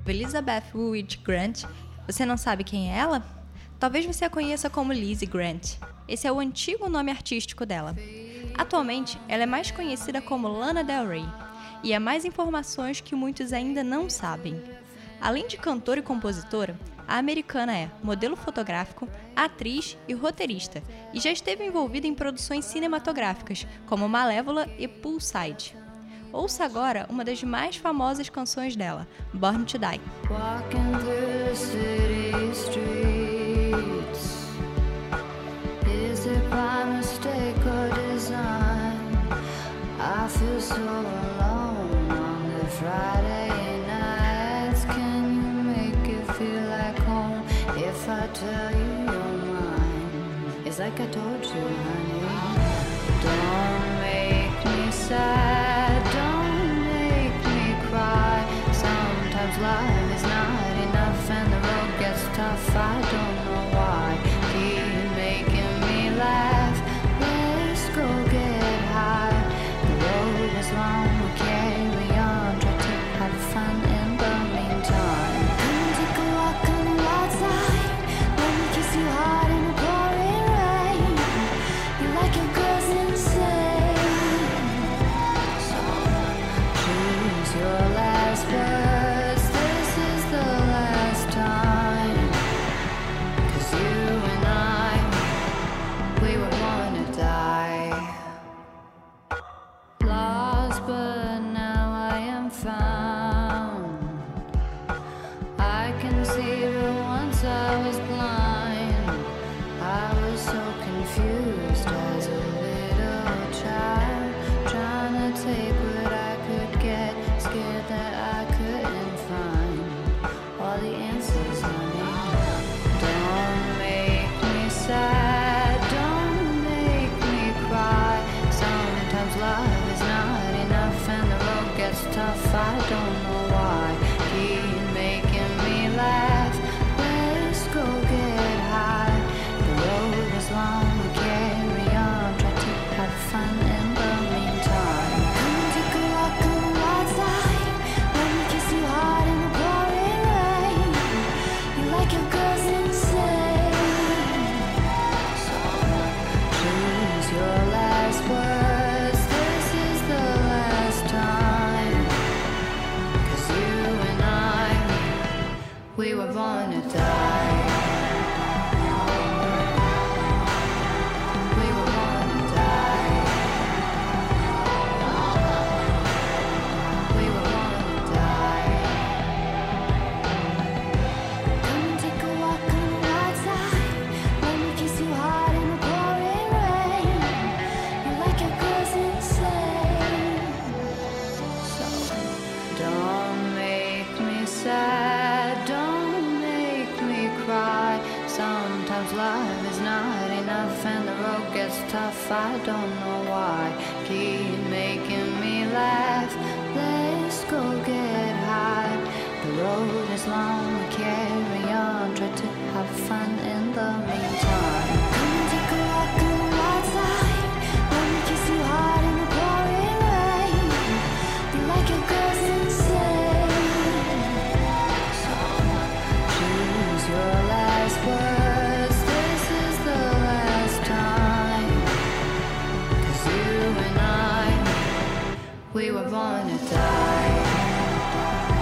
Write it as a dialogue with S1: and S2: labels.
S1: Elizabeth Woolwich Grant, você não sabe quem é ela? Talvez você a conheça como Lizzie Grant. Esse é o antigo nome artístico dela. Atualmente, ela é mais conhecida como Lana Del Rey, e há mais informações que muitos ainda não sabem. Além de cantora e compositora, a americana é modelo fotográfico, atriz e roteirista, e já esteve envolvida em produções cinematográficas, como Malévola e Poolside. Ouça agora uma das mais famosas canções dela, Born to Die.
S2: Walking through the city streets, is it by mistake or design? I feel so alone on the Friday nights. Can you make it feel like home if I tell you you're mine? It's like I told you, honey. Don't make me sad, don't make me cry. Sometimes life is not enough and the road gets tough. I don't know why. Keep making me laugh. Let's go get high. The road is long, we'll carry on. Try to have fun in the meantime. Come take a walk on the wild side. Let me kiss you hard in the pouring rain. You like your girls insane. So choose your last words. This is the last time. 'Cause you and I, we were born to die. Lost, but now I am found. I can see, but once I was blind. I was so confused as a little child, trying to take what I could get, scared that I couldn't find all the answers, honey. Don't make me sad, don't make me cry. Sometimes love is not enough and the road gets tough. I don't know why. Keep making me laugh. Let's go get high. The road is long, we carry on. Try to have fun in the meantime. Come take a walk on the wild side. Let me kiss you hard in the pouring rain. You like your girls insane. So choose your last words. This is the last time. 'Cause you and I, we were born to die. We were born to die. We were born to die. Come and take a walk on the wild side. Let me kiss you hard in the pouring rain. You like your girls insane. So don't make me sad, don't make me cry. Sometimes life is not enough and the road gets tough. I don't know why. Keep making me laugh. Let's go get high. The road is long, we carry on. Try to have fun in the meantime. Come and take a walk on the wild side. Let me kiss you hard in the pouring rain. You like your girls insane. So choose your last words. This is the last time. 'Cause you and I, we were born to die.